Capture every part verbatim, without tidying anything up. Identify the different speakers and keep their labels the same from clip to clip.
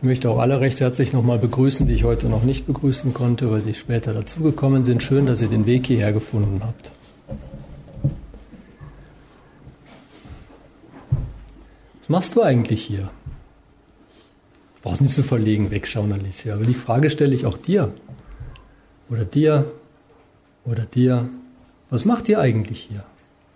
Speaker 1: möchte auch alle recht herzlich nochmal begrüßen, die ich heute noch nicht begrüßen konnte, weil sie später dazugekommen sind. Schön, dass ihr den Weg hierher gefunden habt. Was machst du eigentlich hier? Du brauchst nicht so verlegen wegschauen, Alicia, aber die Frage stelle ich auch dir. Oder dir. Oder dir. Was macht ihr eigentlich hier?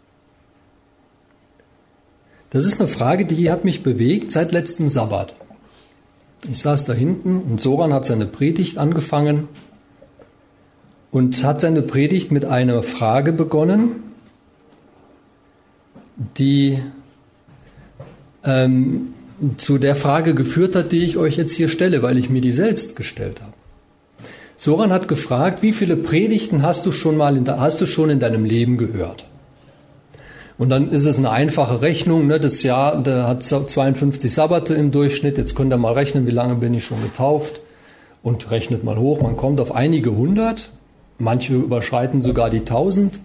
Speaker 1: Das ist eine Frage, die hat mich bewegt seit letztem Sabbat. Ich saß da hinten und Soran hat seine Predigt angefangen und hat seine Predigt mit einer Frage begonnen, die ähm, zu der Frage geführt hat, die ich euch jetzt hier stelle, weil ich mir die selbst gestellt habe. Soran hat gefragt, wie viele Predigten hast du schon mal in, hast du schon in deinem Leben gehört? Und dann ist es eine einfache Rechnung, ne? Das Jahr da hat zweiundfünfzig Sabbate im Durchschnitt. Jetzt könnt ihr mal rechnen, wie lange bin ich schon getauft. Und rechnet mal hoch, man kommt auf einige hundert. Manche überschreiten sogar die tausend.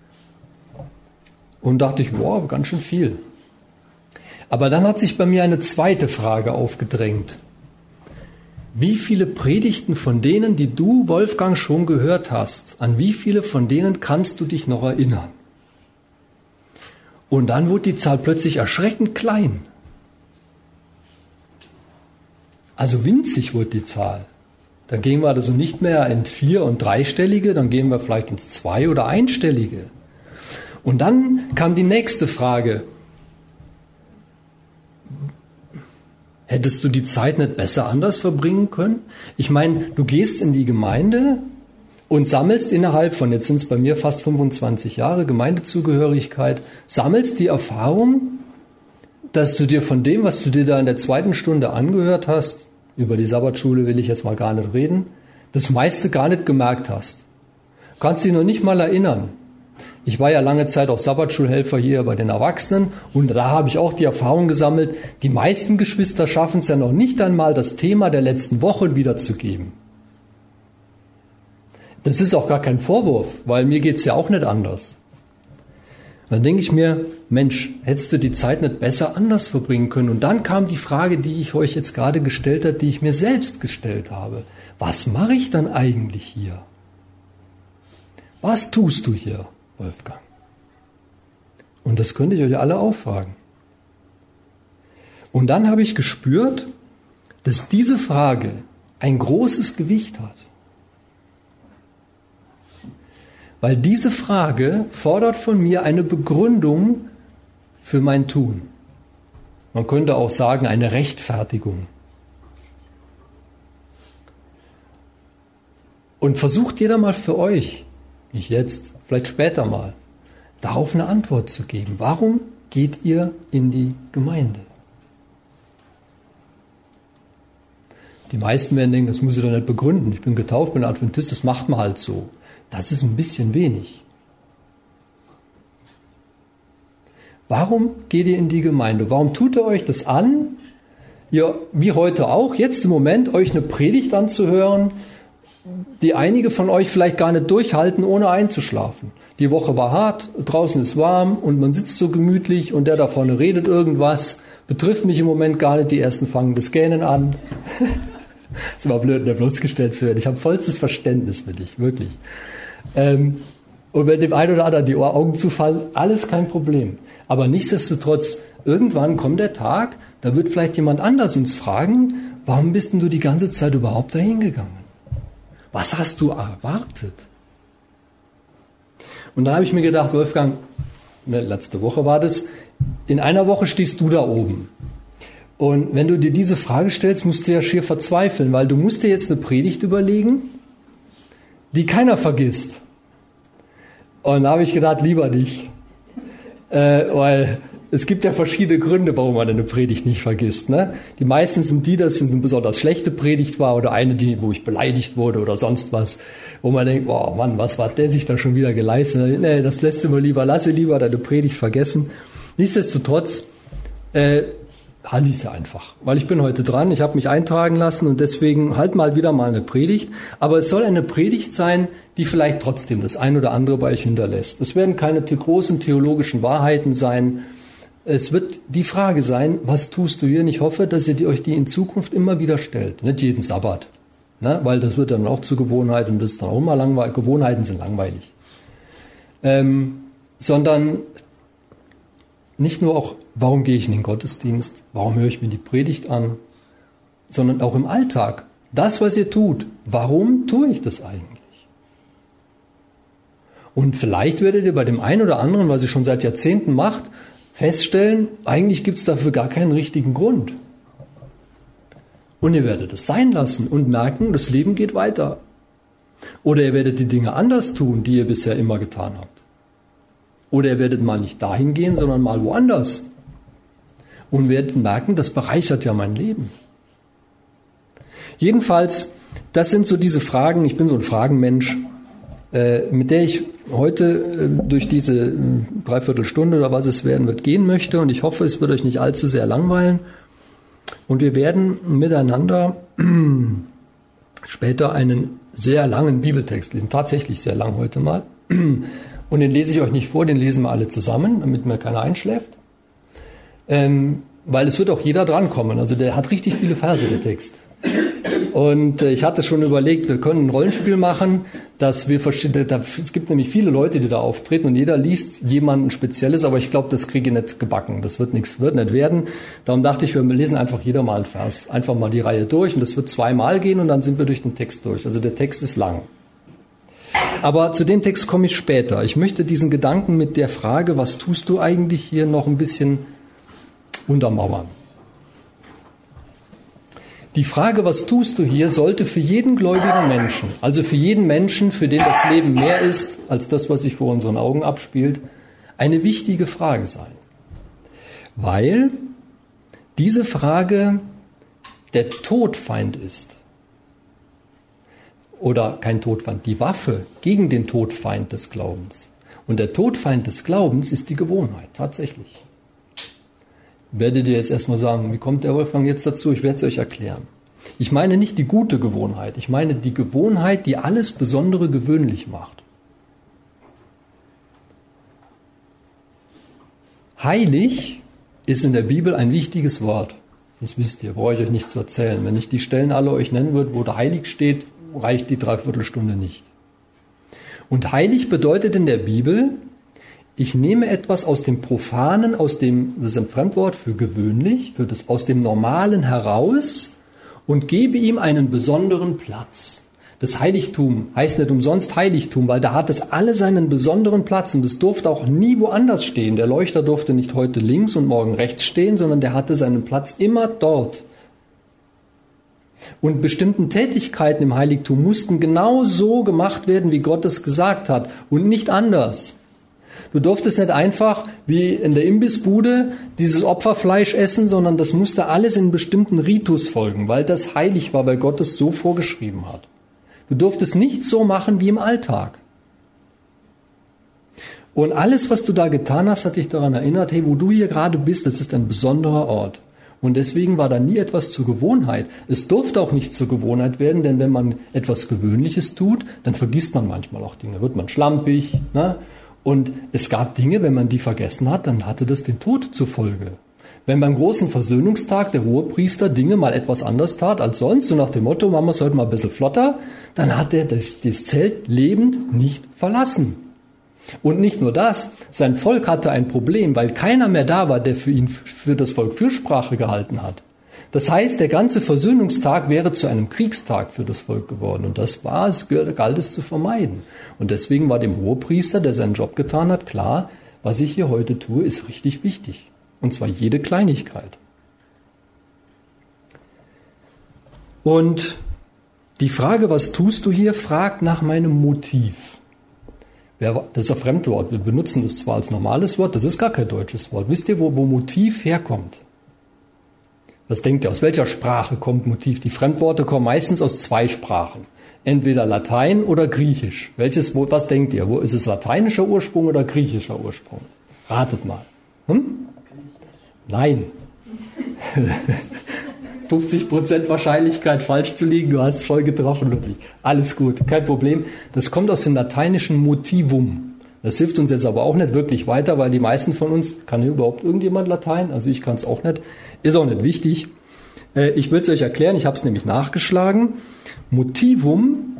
Speaker 1: Und dachte ich, wow, ganz schön viel. Aber dann hat sich bei mir eine zweite Frage aufgedrängt. Wie viele Predigten von denen, die du, Wolfgang, schon gehört hast, an wie viele von denen kannst du dich noch erinnern? Und dann wurde die Zahl plötzlich erschreckend klein. Also winzig wurde die Zahl. Dann gehen wir also nicht mehr in vier- und dreistellige, dann gehen wir vielleicht ins zwei- oder einstellige. Und dann kam die nächste Frage. Hättest du die Zeit nicht besser anders verbringen können? Ich meine, du gehst in die Gemeinde und sammelst innerhalb von, jetzt sind es bei mir fast fünfundzwanzig Jahre Gemeindezugehörigkeit, sammelst die Erfahrung, dass du dir von dem, was du dir da in der zweiten Stunde angehört hast, über die Sabbatschule will ich jetzt mal gar nicht reden, das meiste gar nicht gemerkt hast. Du kannst dich noch nicht mal erinnern. Ich war ja lange Zeit auch Sabbatschulhelfer hier bei den Erwachsenen und da habe ich auch die Erfahrung gesammelt, die meisten Geschwister schaffen es ja noch nicht einmal, das Thema der letzten Woche wiederzugeben. Das ist auch gar kein Vorwurf, weil mir geht es ja auch nicht anders. Dann denke ich mir, Mensch, hättest du die Zeit nicht besser anders verbringen können? Und dann kam die Frage, die ich euch jetzt gerade gestellt habe, die ich mir selbst gestellt habe. Was mache ich dann eigentlich hier? Was tust du hier, Wolfgang? Und das könnte ich euch alle auch fragen. Und dann habe ich gespürt, dass diese Frage ein großes Gewicht hat. Weil diese Frage fordert von mir eine Begründung für mein Tun. Man könnte auch sagen, eine Rechtfertigung. Und versucht jeder mal für euch, nicht jetzt, vielleicht später mal, darauf eine Antwort zu geben. Warum geht ihr in die Gemeinde? Die meisten werden denken, das muss ich doch nicht begründen. Ich bin getauft, bin Adventist, das macht man halt so. Das ist ein bisschen wenig. Warum geht ihr in die Gemeinde? Warum tut ihr euch das an, ihr, wie heute auch, jetzt im Moment euch eine Predigt anzuhören, die einige von euch vielleicht gar nicht durchhalten, ohne einzuschlafen? Die Woche war hart, draußen ist warm und man sitzt so gemütlich und der da vorne redet irgendwas, betrifft mich im Moment gar nicht, die ersten fangen das Gähnen an. Es war blöd, da bloßgestellt zu werden. Ich habe vollstes Verständnis für dich, wirklich. Ähm, und wenn dem einen oder anderen die Augen zufallen, alles kein Problem. Aber nichtsdestotrotz, irgendwann kommt der Tag, da wird vielleicht jemand anders uns fragen, warum bist denn du die ganze Zeit überhaupt dahin gegangen? Was hast du erwartet? Und dann habe ich mir gedacht, Wolfgang, ne, letzte Woche war das, in einer Woche stehst du da oben. Und wenn du dir diese Frage stellst, musst du ja schier verzweifeln, weil du musst dir jetzt eine Predigt überlegen, die keiner vergisst. Und da habe ich gedacht, lieber nicht. Äh, weil es gibt ja verschiedene Gründe, warum man eine Predigt nicht vergisst. Ne? Die meisten sind die, dass es eine besonders schlechte Predigt war oder eine, die, wo ich beleidigt wurde oder sonst was, wo man denkt, oh Mann, was hat der sich da schon wieder geleistet? Nee, das lässt du mal lieber, lasse lieber deine Predigt vergessen. Nichtsdestotrotz, äh, halte ich sie einfach, weil ich bin heute dran, ich habe mich eintragen lassen und deswegen halt mal wieder mal eine Predigt, aber es soll eine Predigt sein, die vielleicht trotzdem das ein oder andere bei euch hinterlässt. Es werden keine großen theologischen Wahrheiten sein, es wird die Frage sein, was tust du hier? Und ich hoffe, dass ihr die, euch die in Zukunft immer wieder stellt. Nicht jeden Sabbat. Ne? Weil das wird dann auch zur Gewohnheit und das ist dann auch immer langweilig. Gewohnheiten sind langweilig. Ähm, sondern nicht nur auch, warum gehe ich in den Gottesdienst? Warum höre ich mir die Predigt an? Sondern auch im Alltag. Das, was ihr tut, warum tue ich das eigentlich? Und vielleicht werdet ihr bei dem einen oder anderen, was ihr schon seit Jahrzehnten macht, feststellen, eigentlich gibt es dafür gar keinen richtigen Grund. Und ihr werdet es sein lassen und merken, das Leben geht weiter. Oder ihr werdet die Dinge anders tun, die ihr bisher immer getan habt. Oder ihr werdet mal nicht dahin gehen, sondern mal woanders. Und werdet merken, das bereichert ja mein Leben. Jedenfalls, das sind so diese Fragen, ich bin so ein Fragenmensch, äh, mit der ich heute äh, durch diese äh, Dreiviertelstunde oder was es werden wird, gehen möchte. Und ich hoffe, es wird euch nicht allzu sehr langweilen. Und wir werden miteinander später einen sehr langen Bibeltext lesen, tatsächlich sehr lang heute mal. Und den lese ich euch nicht vor, den lesen wir alle zusammen, damit mir keiner einschläft. Ähm, weil es wird auch jeder drankommen. Also der hat richtig viele Verse, der Text. Und äh, ich hatte schon überlegt, wir können ein Rollenspiel machen, dass wir verschiedene, da, es gibt nämlich viele Leute, die da auftreten und jeder liest jemanden Spezielles, aber ich glaube, das kriege ich nicht gebacken. Das wird nichts, wird nicht werden. Darum dachte ich, wir lesen einfach jeder mal einen Vers, einfach mal die Reihe durch und das wird zweimal gehen und dann sind wir durch den Text durch. Also der Text ist lang. Aber zu dem Text komme ich später. Ich möchte diesen Gedanken mit der Frage, was tust du eigentlich hier, noch ein bisschen untermauern. Die Frage, was tust du hier, sollte für jeden gläubigen Menschen, also für jeden Menschen, für den das Leben mehr ist als das, was sich vor unseren Augen abspielt, eine wichtige Frage sein. Weil diese Frage der Todfeind ist. Oder kein Todfeind, die Waffe gegen den Todfeind des Glaubens. Und der Todfeind des Glaubens ist die Gewohnheit, tatsächlich. Werdet ihr jetzt erstmal sagen, wie kommt der Wolfgang jetzt dazu? Ich werde es euch erklären. Ich meine nicht die gute Gewohnheit, ich meine die Gewohnheit, die alles Besondere gewöhnlich macht. Heilig ist in der Bibel ein wichtiges Wort. Das wisst ihr, brauche ich euch nicht zu erzählen. Wenn ich die Stellen alle euch nennen würde, wo da heilig steht, reicht die Dreiviertelstunde nicht. Und heilig bedeutet in der Bibel, ich nehme etwas aus dem Profanen, aus dem, das ist ein Fremdwort für gewöhnlich, für das aus dem Normalen heraus und gebe ihm einen besonderen Platz. Das Heiligtum heißt nicht umsonst Heiligtum, weil da hat es alle seinen besonderen Platz und es durfte auch nie woanders stehen. Der Leuchter durfte nicht heute links und morgen rechts stehen, sondern der hatte seinen Platz immer dort. Und bestimmten Tätigkeiten im Heiligtum mussten genau so gemacht werden, wie Gott es gesagt hat und nicht anders. Du durftest nicht einfach wie in der Imbissbude dieses Opferfleisch essen, sondern das musste alles in einen bestimmten Ritus folgen, weil das heilig war, weil Gott es so vorgeschrieben hat. Du durftest nicht so machen wie im Alltag. Und alles, was du da getan hast, hat dich daran erinnert, hey, wo du hier gerade bist, das ist ein besonderer Ort. Und deswegen war da nie etwas zur Gewohnheit. Es durfte auch nicht zur Gewohnheit werden, denn wenn man etwas Gewöhnliches tut, dann vergisst man manchmal auch Dinge, wird man schlampig, ne? Und es gab Dinge, wenn man die vergessen hat, dann hatte das den Tod zur Folge. Wenn beim großen Versöhnungstag der Hohepriester Dinge mal etwas anders tat als sonst, so nach dem Motto, machen wir es heute mal ein bisschen flotter, dann hat er das, das Zelt lebend nicht verlassen. Und nicht nur das, sein Volk hatte ein Problem, weil keiner mehr da war, der für ihn, für das Volk Fürsprache gehalten hat. Das heißt, der ganze Versöhnungstag wäre zu einem Kriegstag für das Volk geworden. Und das war es, galt es zu vermeiden. Und deswegen war dem Hohepriester, der seinen Job getan hat, klar, was ich hier heute tue, ist richtig wichtig. Und zwar jede Kleinigkeit. Und die Frage, was tust du hier, fragt nach meinem Motiv. Das ist ein Fremdwort. Wir benutzen es zwar als normales Wort, das ist gar kein deutsches Wort. Wisst ihr, wo, wo Motiv herkommt? Was denkt ihr, aus welcher Sprache kommt Motiv? Die Fremdworte kommen meistens aus zwei Sprachen. Entweder Latein oder Griechisch. Welches, wo, was denkt ihr? Wo ist es lateinischer Ursprung oder griechischer Ursprung? Ratet mal. Hm? Nein. fünfzig Prozent Wahrscheinlichkeit, falsch zu liegen. Du hast voll getroffen, Ludwig. Alles gut, kein Problem. Das kommt aus dem lateinischen Motivum. Das hilft uns jetzt aber auch nicht wirklich weiter, weil die meisten von uns, kann hier überhaupt irgendjemand Latein? Also ich kann es auch nicht. Ist auch nicht wichtig. Äh, ich will es euch erklären, ich habe es nämlich nachgeschlagen. Motivum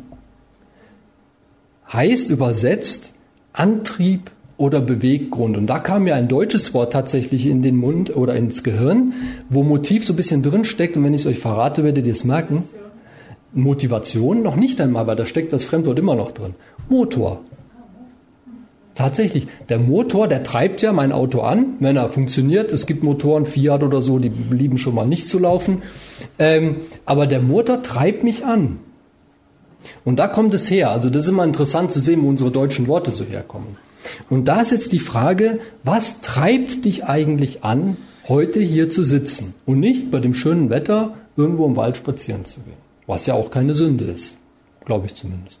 Speaker 1: heißt übersetzt Antrieb oder Beweggrund. Und da kam mir ein deutsches Wort tatsächlich in den Mund oder ins Gehirn, wo Motiv so ein bisschen drin steckt. Und wenn ich es euch verrate, werdet ihr es merken. Motivation noch nicht einmal, weil da steckt das Fremdwort immer noch drin. Motor. Tatsächlich, der Motor, der treibt ja mein Auto an, wenn er funktioniert. Es gibt Motoren, Fiat oder so, die lieben schon mal nicht zu laufen. Ähm, aber der Motor treibt mich an. Und da kommt es her. Also das ist immer interessant zu sehen, wo unsere deutschen Worte so herkommen. Und da ist jetzt die Frage, was treibt dich eigentlich an, heute hier zu sitzen und nicht bei dem schönen Wetter irgendwo im Wald spazieren zu gehen? Was ja auch keine Sünde ist, glaube ich zumindest.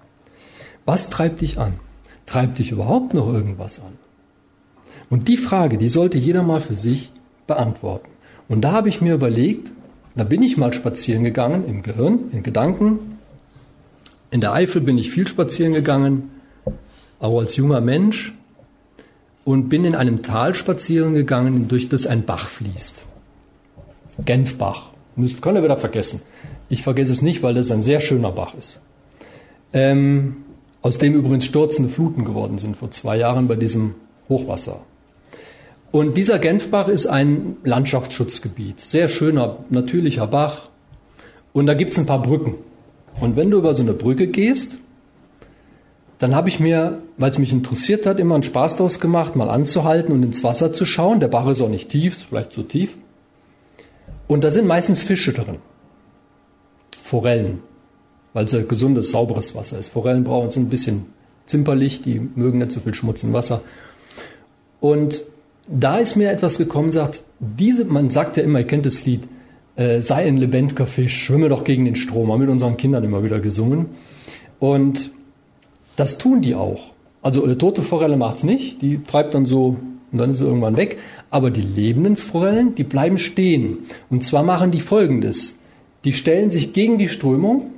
Speaker 1: Was treibt dich an? Treibt dich überhaupt noch irgendwas an? Und die Frage, die sollte jeder mal für sich beantworten. Und da habe ich mir überlegt, da bin ich mal spazieren gegangen, im Gehirn, in Gedanken. In der Eifel bin ich viel spazieren gegangen, auch als junger Mensch. Und bin in einem Tal spazieren gegangen, durch das ein Bach fließt. Genfbach. Müsst, könnt ihr wieder vergessen. Ich vergesse es nicht, weil das ein sehr schöner Bach ist. Ähm... Aus dem übrigens stürzende Fluten geworden sind vor zwei Jahren bei diesem Hochwasser. Und dieser Genfbach ist ein Landschaftsschutzgebiet. Sehr schöner, natürlicher Bach. Und da gibt es ein paar Brücken. Und wenn du über so eine Brücke gehst, dann habe ich mir, weil es mich interessiert hat, immer einen Spaß daraus gemacht, mal anzuhalten und ins Wasser zu schauen. Der Bach ist auch nicht tief, vielleicht zu tief. Und da sind meistens Fische drin. Forellen. Weil es ja gesundes, sauberes Wasser ist. Forellen brauchen sind ein bisschen zimperlich, die mögen nicht so viel Schmutz im Wasser. Und da ist mir etwas gekommen, sagt, diese, man sagt ja immer, ihr kennt das Lied, äh, sei ein lebendiger Fisch, schwimme doch gegen den Strom, haben wir mit unseren Kindern immer wieder gesungen. Und das tun die auch. Also eine tote Forelle macht es nicht, die treibt dann so und dann ist sie irgendwann weg. Aber die lebenden Forellen, die bleiben stehen. Und zwar machen die Folgendes. Die stellen sich gegen die Strömung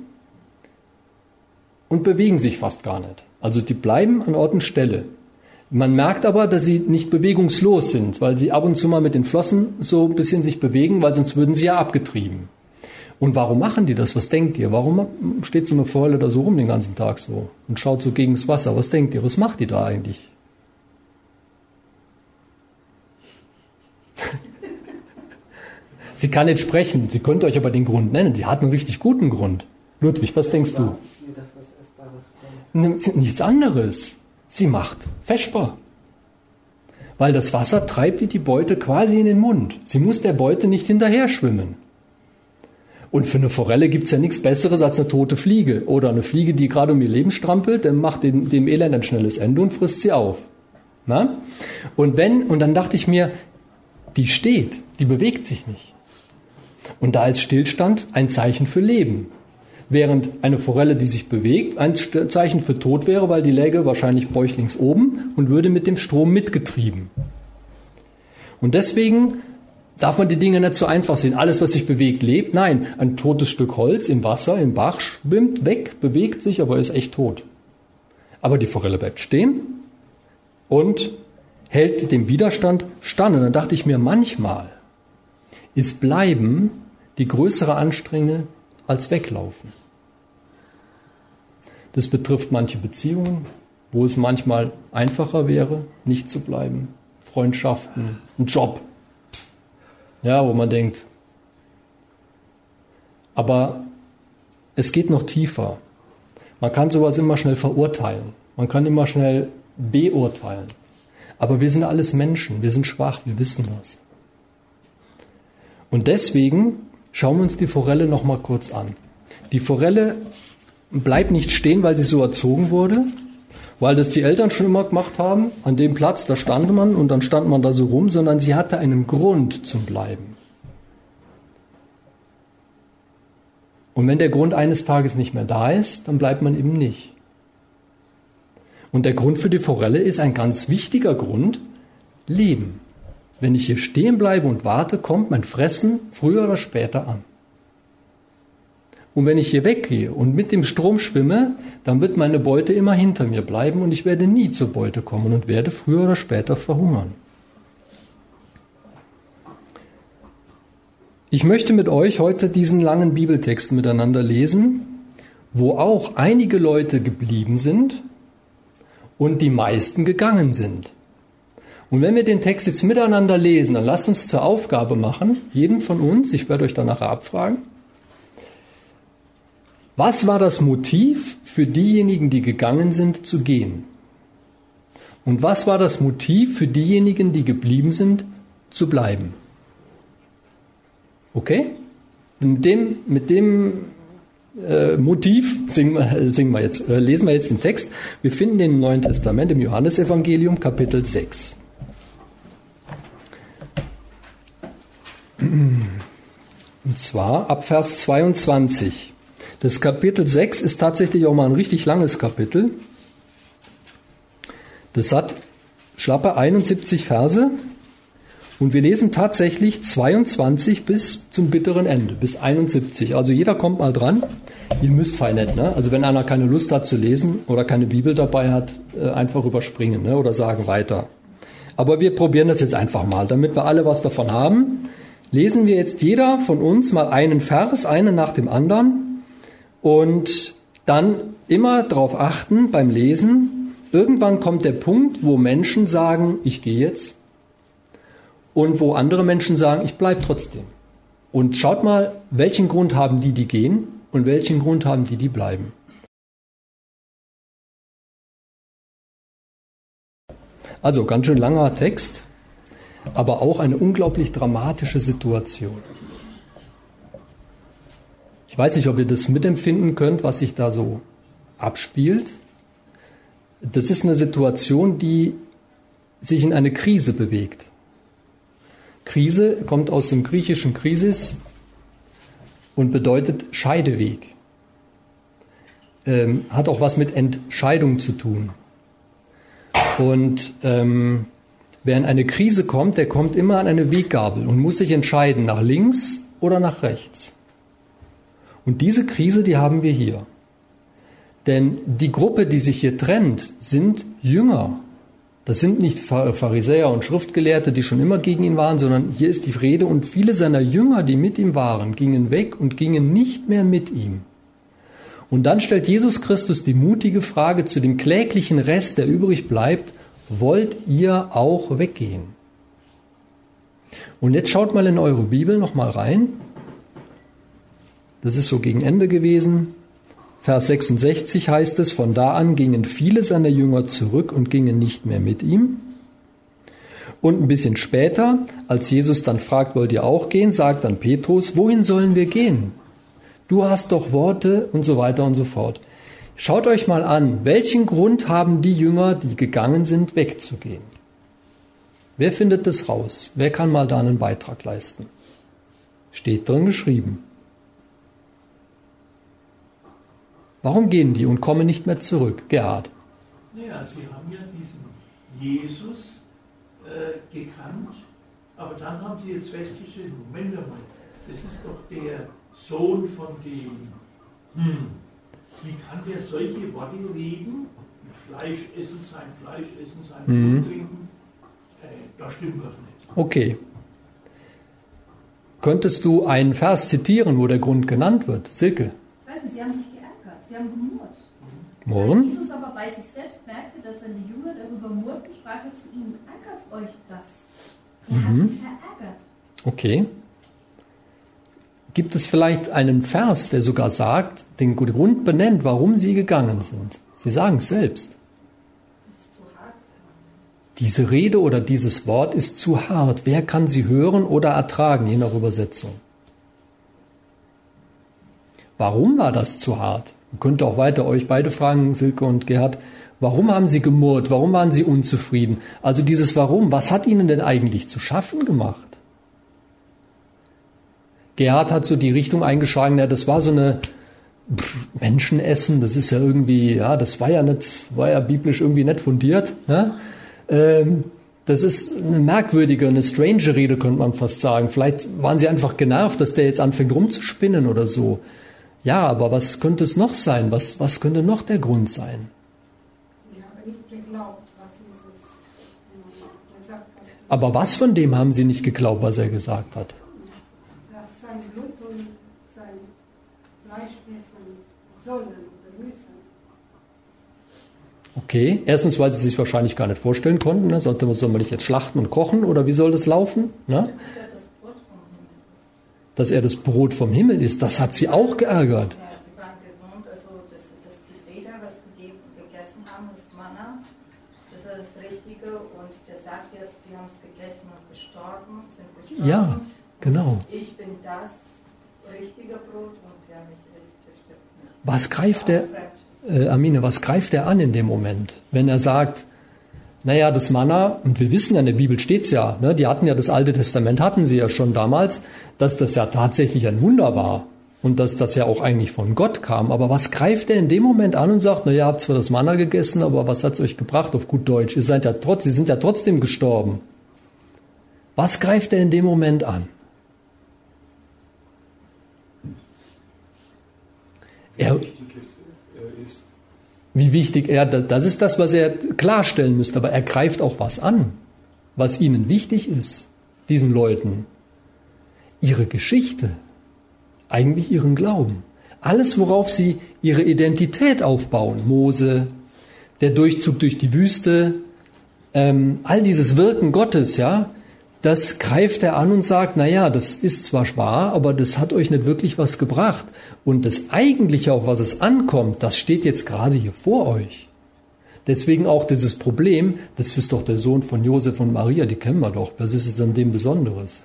Speaker 1: und bewegen sich fast gar nicht. Also die bleiben an Ort und Stelle. Man merkt aber, dass sie nicht bewegungslos sind, weil sie ab und zu mal mit den Flossen so ein bisschen sich bewegen, weil sonst würden sie ja abgetrieben. Und warum machen die das? Was denkt ihr? Warum steht so eine Forelle da so rum den ganzen Tag so und schaut so gegen das Wasser? Was denkt ihr? Was macht die da eigentlich? Sie kann nicht sprechen, sie könnte euch aber den Grund nennen. Sie hat einen richtig guten Grund. Ludwig, was denkst du? Nichts anderes. Sie macht feschbar. Weil das Wasser treibt ihr die Beute quasi in den Mund. Sie muss der Beute nicht hinterher schwimmen. Und für eine Forelle gibt es ja nichts Besseres als eine tote Fliege. Oder eine Fliege, die gerade um ihr Leben strampelt, dann macht dem, dem Elend ein schnelles Ende und frisst sie auf. Na? Und, wenn, und dann dachte ich mir, die steht, die bewegt sich nicht. Und da ist Stillstand ein Zeichen für Leben. Während eine Forelle, die sich bewegt, ein Zeichen für Tod wäre, weil die läge wahrscheinlich bäuchlings oben und würde mit dem Strom mitgetrieben. Und deswegen darf man die Dinge nicht so einfach sehen. Alles, was sich bewegt, lebt. Nein, ein totes Stück Holz im Wasser, im Bach, schwimmt weg, bewegt sich, aber ist echt tot. Aber die Forelle bleibt stehen und hält dem Widerstand stand. Und dann dachte ich mir, manchmal ist Bleiben die größere Anstrengung als Weglaufen. Das betrifft manche Beziehungen, wo es manchmal einfacher wäre, nicht zu bleiben. Freundschaften, ein Job. Ja, wo man denkt. Aber es geht noch tiefer. Man kann sowas immer schnell verurteilen. Man kann immer schnell beurteilen. Aber wir sind alles Menschen. Wir sind schwach. Wir wissen das. Und deswegen schauen wir uns die Forelle noch mal kurz an. Die Forelle bleibt nicht stehen, weil sie so erzogen wurde, weil das die Eltern schon immer gemacht haben. An dem Platz, da stand man und dann stand man da so rum, sondern sie hatte einen Grund zum Bleiben. Und wenn der Grund eines Tages nicht mehr da ist, dann bleibt man eben nicht. Und der Grund für die Forelle ist ein ganz wichtiger Grund, Leben. Wenn ich hier stehen bleibe und warte, kommt mein Fressen früher oder später an. Und wenn ich hier weggehe und mit dem Strom schwimme, dann wird meine Beute immer hinter mir bleiben und ich werde nie zur Beute kommen und werde früher oder später verhungern. Ich möchte mit euch heute diesen langen Bibeltext miteinander lesen, wo auch einige Leute geblieben sind und die meisten gegangen sind. Und wenn wir den Text jetzt miteinander lesen, dann lasst uns zur Aufgabe machen, jedem von uns, ich werde euch dann nachher abfragen, was war das Motiv für diejenigen, die gegangen sind, zu gehen? Und was war das Motiv für diejenigen, die geblieben sind, zu bleiben? Okay? Mit dem, mit dem äh, Motiv singen wir, singen wir jetzt, äh, lesen wir jetzt den Text. Wir finden den im Neuen Testament, im Johannesevangelium, Kapitel sechs. Und zwar ab Vers zweiundzwanzig. Das Kapitel sechs ist tatsächlich auch mal ein richtig langes Kapitel. Das hat schlappe einundsiebzig Verse und wir lesen tatsächlich zweiundzwanzig bis zum bitteren Ende, bis einundsiebzig. Also jeder kommt mal dran. Ihr müsst fein nicht, ne? Also wenn einer keine Lust hat zu lesen oder keine Bibel dabei hat, einfach überspringen, ne? Oder sagen weiter. Aber wir probieren das jetzt einfach mal, damit wir alle was davon haben. Lesen wir jetzt jeder von uns mal einen Vers, einen nach dem anderen. Und dann immer darauf achten beim Lesen, irgendwann kommt der Punkt, wo Menschen sagen, ich gehe jetzt. Und wo andere Menschen sagen, ich bleibe trotzdem. Und schaut mal, welchen Grund haben die, die gehen und welchen Grund haben die, die bleiben. Also ganz schön langer Text, aber auch eine unglaublich dramatische Situation. Ich weiß nicht, ob ihr das mitempfinden könnt, was sich da so abspielt. Das ist eine Situation, die sich in eine Krise bewegt. Krise kommt aus dem griechischen Krisis und bedeutet Scheideweg. Ähm, hat auch was mit Entscheidung zu tun. Und ähm, wer in eine Krise kommt, der kommt immer an eine Weggabel und muss sich entscheiden, nach links oder nach rechts. Und diese Krise, die haben wir hier. Denn die Gruppe, die sich hier trennt, sind Jünger. Das sind nicht Pharisäer und Schriftgelehrte, die schon immer gegen ihn waren, sondern hier ist die Rede und viele seiner Jünger, die mit ihm waren, gingen weg und gingen nicht mehr mit ihm. Und dann stellt Jesus Christus die mutige Frage zu dem kläglichen Rest, der übrig bleibt, wollt ihr auch weggehen? Und jetzt schaut mal in eure Bibel nochmal rein. Das ist so gegen Ende gewesen. Vers sechsundsechzig heißt es, von da an gingen viele seiner Jünger zurück und gingen nicht mehr mit ihm. Und ein bisschen später, als Jesus dann fragt, wollt ihr auch gehen, sagt dann Petrus, wohin sollen wir gehen? Du hast doch Worte und so weiter und so fort. Schaut euch mal an, welchen Grund haben die Jünger, die gegangen sind, wegzugehen? Wer findet das raus? Wer kann mal da einen Beitrag leisten? Steht drin geschrieben. Warum gehen die und kommen nicht mehr zurück? Gerhard.
Speaker 2: Naja, sie haben ja diesen Jesus äh, gekannt, aber dann haben sie jetzt festgestellt, Moment mal, das ist doch der Sohn von dem. Hm, wie kann der solche Worte reden? Fleisch essen, sein Fleisch essen, sein
Speaker 1: mhm.
Speaker 2: Blut trinken? Äh, da stimmt was nicht.
Speaker 1: Okay. Könntest du einen Vers zitieren, wo der Grund genannt wird? Silke.
Speaker 3: Ich weiß nicht, sie haben sich geärgert, sie haben gemurrt.
Speaker 1: Murren?
Speaker 3: Jesus aber bei sich selbst merkte, dass seine Jünger darüber murrten, sprach er zu ihnen, ärgert euch das. Er mhm. hat sich verärgert.
Speaker 1: Okay. Gibt es vielleicht einen Vers, der sogar sagt, den Grund benennt, warum sie gegangen sind? Sie sagen es selbst.
Speaker 3: Das ist zu hart.
Speaker 1: Diese Rede oder dieses Wort ist zu hart. Wer kann sie hören oder ertragen, je nach Übersetzung? Warum war das zu hart? Ihr könnt auch weiter euch beide fragen, Silke und Gerhard. Warum haben sie gemurrt? Warum waren sie unzufrieden? Also dieses Warum, was hat ihnen denn eigentlich zu schaffen gemacht? Gerhard hat so die Richtung eingeschlagen, ja, das war so eine pff, Menschenessen, das ist ja irgendwie, ja, das war ja nicht, war ja biblisch irgendwie nicht fundiert. Ja? Ähm, das ist eine merkwürdige, eine strange Rede, könnte man fast sagen. Vielleicht waren sie einfach genervt, dass der jetzt anfängt rumzuspinnen oder so. Ja, aber was könnte es noch sein? Was, was könnte noch der Grund sein?
Speaker 4: Ich habe nicht geglaubt, was Jesus gesagt hat.
Speaker 1: Aber was von dem haben Sie nicht geglaubt, was er gesagt hat?
Speaker 4: Dass sein Blut und sein Fleisch essen sollen oder müssen.
Speaker 1: Okay, erstens, weil Sie sich wahrscheinlich gar nicht vorstellen konnten. Ne? Sollte man, soll man nicht jetzt schlachten und kochen oder wie soll das laufen? Ne? Dass er das Brot vom Himmel ist, das hat Sie auch geärgert.
Speaker 5: Ja, die waren gewohnt, also dass, dass die Väter was gegeben, gegessen haben, das Manna, das war das Richtige. Und der sagt jetzt, die haben es gegessen und gestorben, sind gestorben.
Speaker 1: Ja, genau.
Speaker 5: Ich bin das richtige Brot und der mich isst, der stirbt nicht.
Speaker 1: Was greift der, äh, Amine, was greift er an in dem Moment, wenn er sagt, naja, das Manna, und wir wissen ja, in der Bibel steht es ja, ne, die hatten ja das Alte Testament, hatten sie ja schon damals, dass das ja tatsächlich ein Wunder war und dass das ja auch eigentlich von Gott kam. Aber was greift er in dem Moment an und sagt, naja, ihr habt zwar das Manna gegessen, aber was hat es euch gebracht auf gut Deutsch? Ihr seid ja trotz, sie sind ja trotzdem gestorben. Was greift er in dem Moment an? Er, wie wichtig er, das ist das, was er klarstellen müsste, aber er greift auch was an, was ihnen wichtig ist, diesen Leuten. Ihre Geschichte, eigentlich ihren Glauben. Alles, worauf sie ihre Identität aufbauen. Mose, der Durchzug durch die Wüste, ähm, all dieses Wirken Gottes, ja, das greift er an und sagt, naja, das ist zwar wahr, aber das hat euch nicht wirklich was gebracht. Und das Eigentliche, auf was es ankommt, das steht jetzt gerade hier vor euch. Deswegen auch dieses Problem, das ist doch der Sohn von Josef und Maria, die kennen wir doch. Was ist es an dem Besonderes?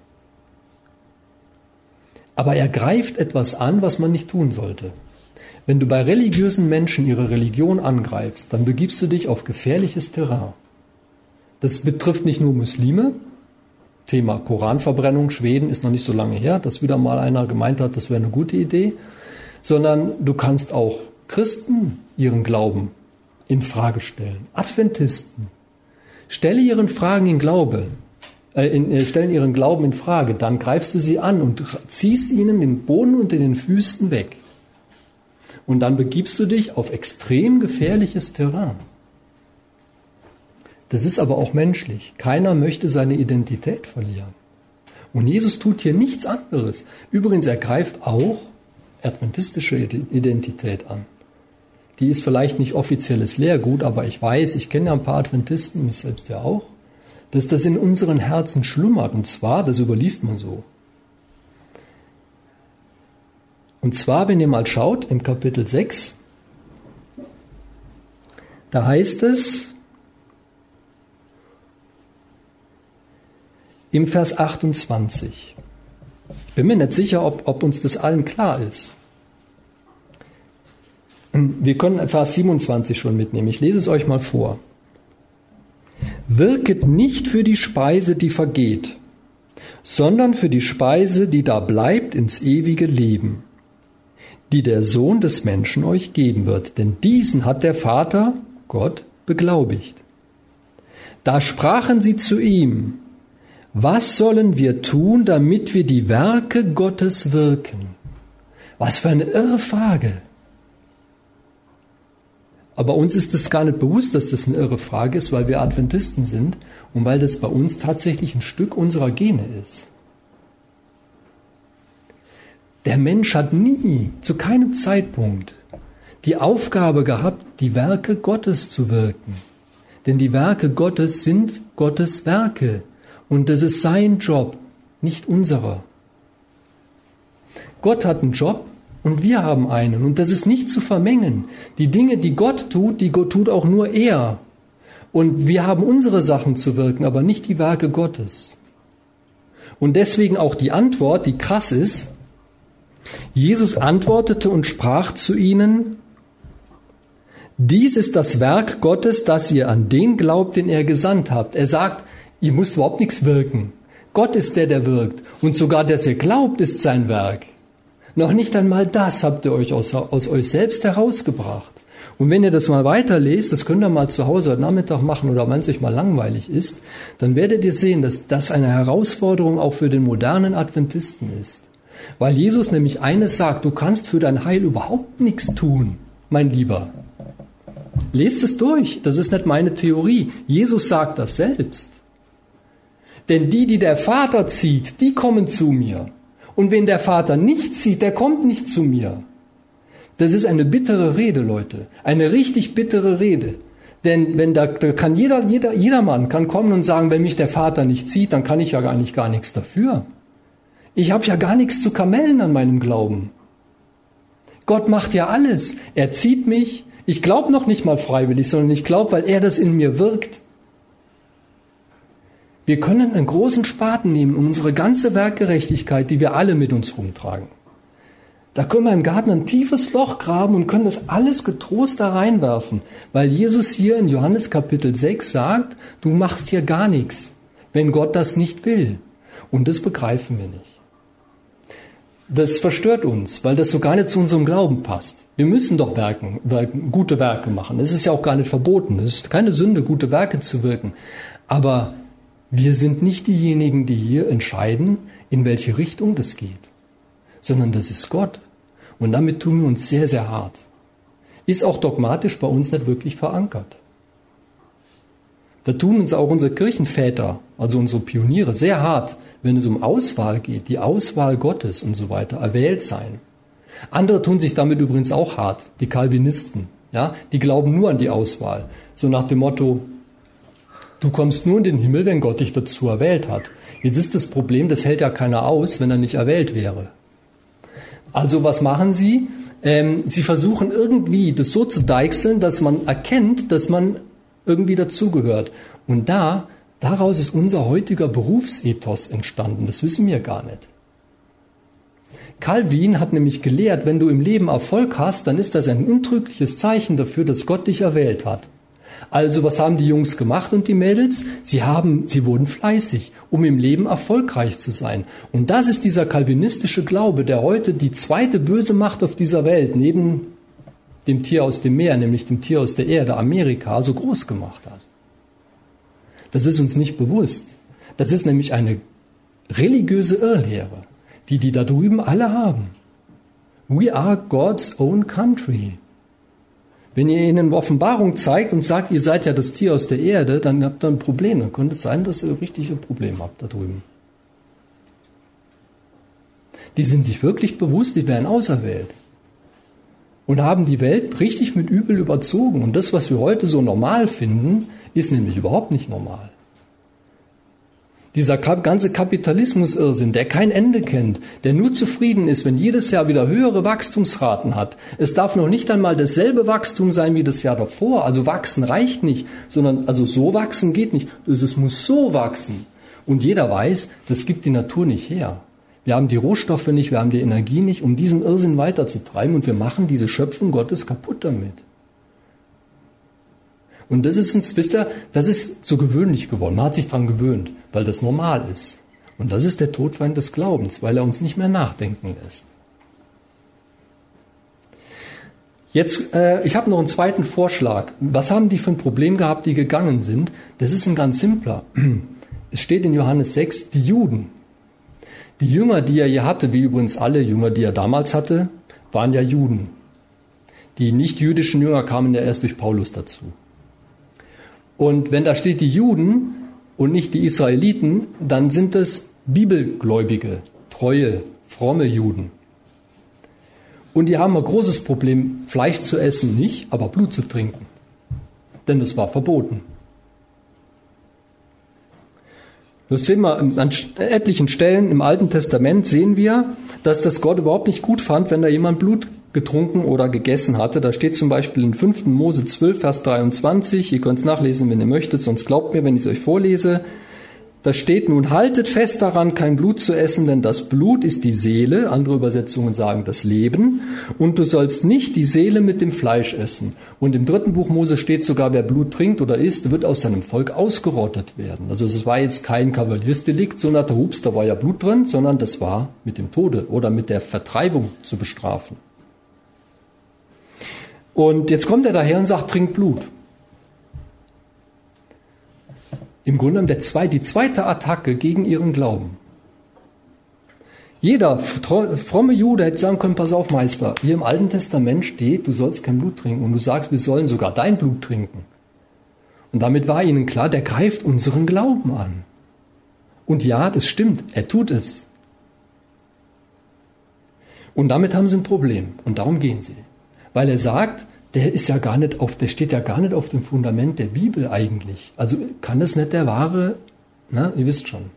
Speaker 1: Aber er greift etwas an, was man nicht tun sollte. Wenn du bei religiösen Menschen ihre Religion angreifst, dann begibst du dich auf gefährliches Terrain. Das betrifft nicht nur Muslime. Thema Koranverbrennung, Schweden ist noch nicht so lange her, dass wieder mal einer gemeint hat, das wäre eine gute Idee, sondern du kannst auch Christen ihren Glauben in Frage stellen. Adventisten. Stelle ihren Fragen in Glaube, äh, in, äh, stellen ihren Glauben in Frage, dann greifst du sie an und ziehst ihnen den Boden unter den Füßen weg. Und dann begibst du dich auf extrem gefährliches Terrain. Das ist aber auch menschlich. Keiner möchte seine Identität verlieren. Und Jesus tut hier nichts anderes. Übrigens, er greift auch adventistische Identität an. Die ist vielleicht nicht offizielles Lehrgut, aber ich weiß, ich kenne ja ein paar Adventisten, mich selbst ja auch, dass das in unseren Herzen schlummert. Und zwar, das überliest man so. Und zwar, wenn ihr mal schaut, im Kapitel sechs, da heißt es, im Vers achtundzwanzig. Ich bin mir nicht sicher, ob, ob uns das allen klar ist. Wir können Vers siebenundzwanzig schon mitnehmen. Ich lese es euch mal vor. Wirket nicht für die Speise, die vergeht, sondern für die Speise, die da bleibt ins ewige Leben, die der Sohn des Menschen euch geben wird. Denn diesen hat der Vater, Gott, beglaubigt. Da sprachen sie zu ihm, was sollen wir tun, damit wir die Werke Gottes wirken? Was für eine irre Frage. Aber uns ist es gar nicht bewusst, dass das eine irre Frage ist, weil wir Adventisten sind und weil das bei uns tatsächlich ein Stück unserer Gene ist. Der Mensch hat nie, zu keinem Zeitpunkt, die Aufgabe gehabt, die Werke Gottes zu wirken. Denn die Werke Gottes sind Gottes Werke. Und das ist sein Job, nicht unserer. Gott hat einen Job und wir haben einen. Und das ist nicht zu vermengen. Die Dinge, die Gott tut, die Gott tut auch nur er. Und wir haben unsere Sachen zu wirken, aber nicht die Werke Gottes. Und deswegen auch die Antwort, die krass ist. Jesus antwortete und sprach zu ihnen, dies ist das Werk Gottes, dass ihr an den glaubt, den er gesandt habt. Er sagt, ihr müsst überhaupt nichts wirken. Gott ist der, der wirkt. Und sogar, dass ihr glaubt, ist sein Werk. Noch nicht einmal das habt ihr euch aus, aus euch selbst herausgebracht. Und wenn ihr das mal weiterlest, das könnt ihr mal zu Hause heute Nachmittag machen oder wenn es euch mal langweilig ist, dann werdet ihr sehen, dass das eine Herausforderung auch für den modernen Adventisten ist. Weil Jesus nämlich eines sagt, du kannst für dein Heil überhaupt nichts tun, mein Lieber. Lest es durch, das ist nicht meine Theorie. Jesus sagt das selbst. Denn die, die der Vater zieht, die kommen zu mir. Und wen der Vater nicht zieht, der kommt nicht zu mir. Das ist eine bittere Rede, Leute. Eine richtig bittere Rede. Denn wenn da, da kann jeder, jeder, jedermann kann kommen und sagen, wenn mich der Vater nicht zieht, dann kann ich ja gar nicht gar nichts dafür. Ich habe ja gar nichts zu kamellen an meinem Glauben. Gott macht ja alles. Er zieht mich. Ich glaube noch nicht mal freiwillig, sondern ich glaube, weil er das in mir wirkt. Wir können einen großen Spaten nehmen um unsere ganze Werkgerechtigkeit, die wir alle mit uns rumtragen. Da können wir im Garten ein tiefes Loch graben und können das alles getrost da reinwerfen, weil Jesus hier in Johannes Kapitel sechs sagt, du machst hier gar nichts, wenn Gott das nicht will. Und das begreifen wir nicht. Das verstört uns, weil das so gar nicht zu unserem Glauben passt. Wir müssen doch Werken, Werken, gute Werke machen. Es ist ja auch gar nicht verboten. Es ist keine Sünde, gute Werke zu wirken. Aber wir sind nicht diejenigen, die hier entscheiden, in welche Richtung das geht, sondern das ist Gott. Und damit tun wir uns sehr, sehr hart. Ist auch dogmatisch bei uns nicht wirklich verankert. Da tun uns auch unsere Kirchenväter, also unsere Pioniere, sehr hart, wenn es um Auswahl geht, die Auswahl Gottes und so weiter, erwählt sein. Andere tun sich damit übrigens auch hart, die Calvinisten. Ja, die glauben nur an die Auswahl. So nach dem Motto, du kommst nur in den Himmel, wenn Gott dich dazu erwählt hat. Jetzt ist das Problem, das hält ja keiner aus, wenn er nicht erwählt wäre. Also was machen sie? Ähm, sie versuchen irgendwie das so zu deichseln, dass man erkennt, dass man irgendwie dazugehört. Und da, daraus ist unser heutiger Berufsethos entstanden. Das wissen wir gar nicht. Calvin hat nämlich gelehrt, wenn du im Leben Erfolg hast, dann ist das ein untrügliches Zeichen dafür, dass Gott dich erwählt hat. Also was haben die Jungs gemacht und die Mädels? Sie haben, sie wurden fleißig, um im Leben erfolgreich zu sein. Und das ist dieser calvinistische Glaube, der heute die zweite böse Macht auf dieser Welt, neben dem Tier aus dem Meer, nämlich dem Tier aus der Erde, Amerika, so groß gemacht hat. Das ist uns nicht bewusst. Das ist nämlich eine religiöse Irrlehre, die die da drüben alle haben. We are God's own country. Wenn ihr ihnen Offenbarung zeigt und sagt, ihr seid ja das Tier aus der Erde, dann habt ihr ein Problem. Dann könnte es sein, dass ihr richtig ein Problem habt da drüben. Die sind sich wirklich bewusst, die werden auserwählt. Und haben die Welt richtig mit Übel überzogen. Und das, was wir heute so normal finden, ist nämlich überhaupt nicht normal. Dieser ganze Kapitalismus-Irrsinn, der kein Ende kennt, der nur zufrieden ist, wenn jedes Jahr wieder höhere Wachstumsraten hat. Es darf noch nicht einmal dasselbe Wachstum sein wie das Jahr davor. Also wachsen reicht nicht, sondern also so wachsen geht nicht. Es muss so wachsen. Und jeder weiß, das gibt die Natur nicht her. Wir haben die Rohstoffe nicht, wir haben die Energie nicht, um diesen Irrsinn weiterzutreiben. Und wir machen diese Schöpfung Gottes kaputt damit. Und das ist uns, wisst ihr, das ist so gewöhnlich geworden. Man hat sich daran gewöhnt, weil das normal ist. Und das ist der Todfeind des Glaubens, weil er uns nicht mehr nachdenken lässt. Jetzt, äh, ich habe noch einen zweiten Vorschlag. Was haben die für ein Problem gehabt, die gegangen sind? Das ist ein ganz simpler. Es steht in Johannes sechs, die Juden. Die Jünger, die er hier hatte, wie übrigens alle Jünger, die er damals hatte, waren ja Juden. Die nicht-jüdischen Jünger kamen ja erst durch Paulus dazu. Und wenn da steht die Juden und nicht die Israeliten, dann sind es bibelgläubige, treue, fromme Juden. Und die haben ein großes Problem, Fleisch zu essen nicht, aber Blut zu trinken. Denn das war verboten. Das sehen wir an etlichen Stellen im Alten Testament, sehen wir, dass das Gott überhaupt nicht gut fand, wenn da jemand Blut getrunken oder gegessen hatte. Da steht zum Beispiel in fünften Mose zwölf, Vers dreiundzwanzig, ihr könnt es nachlesen, wenn ihr möchtet, sonst glaubt mir, wenn ich es euch vorlese. Da steht, nun haltet fest daran, kein Blut zu essen, denn das Blut ist die Seele, andere Übersetzungen sagen das Leben, und du sollst nicht die Seele mit dem Fleisch essen. Und im dritten Buch Mose steht sogar, wer Blut trinkt oder isst, wird aus seinem Volk ausgerottet werden. Also es war jetzt kein Kavaliersdelikt, so nach der Hups, da war ja Blut drin, sondern das war mit dem Tode oder mit der Vertreibung zu bestrafen. Und jetzt kommt er daher und sagt, trink Blut. Im Grunde genommen der zwei, die zweite Attacke gegen ihren Glauben. Jeder fromme Jude hätte sagen können, pass auf, Meister, hier im Alten Testament steht, du sollst kein Blut trinken. Und du sagst, wir sollen sogar dein Blut trinken. Und damit war ihnen klar, der greift unseren Glauben an. Und ja, das stimmt, er tut es. Und damit haben sie ein Problem. Und darum gehen sie. Weil er sagt, der ist ja gar nicht auf, der steht ja gar nicht auf dem Fundament der Bibel eigentlich. Also kann das nicht der wahre, na, ihr wisst schon.